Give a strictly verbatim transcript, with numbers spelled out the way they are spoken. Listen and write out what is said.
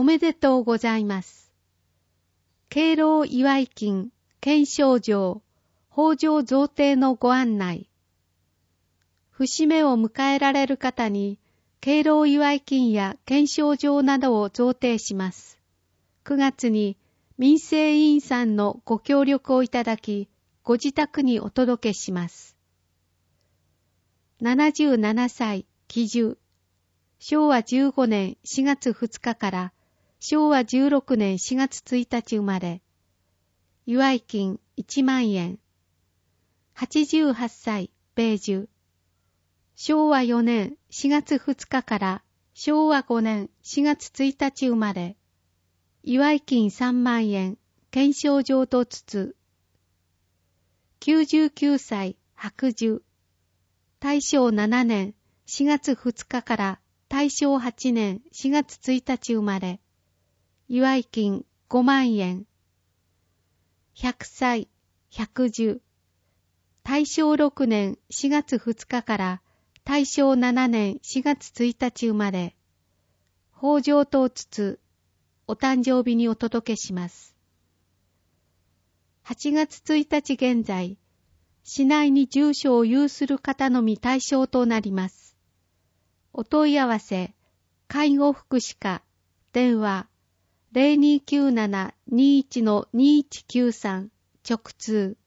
おめでとうございます。敬老祝金、顕彰状、法上贈呈のご案内。節目を迎えられる方に、敬老祝金や顕彰状などを贈呈します。くがつに民生委員さんのご協力をいただき、ご自宅にお届けします。ななじゅうななさい、喜寿。しょうわじゅうごねんしがつふつかからしょうわじゅうろくねんしがつついたち生まれ。祝金いちまんえん。はちじゅうはっさい、米寿。しょうわよねんしがつふつかからしょうわごねんしがつついたち生まれ。祝金さんまんえん、顕彰状と筒。きゅうじゅうきゅうさい、白寿。大正ななねんしがつふつかから大正はちねんしがつついたち生まれ。祝金ごまんえん。ひゃくさい、百寿。大正ろくねんしがつふつかから大正ななねんしがつついたち生まれ。法上と筒、お誕生日にお届けします。はちがつついたち現在、市内に住所を有する方のみ対象となります。お問い合わせ、介護福祉課、電話 ゼロにきゅうななにいちのにいちきゅうさん 直通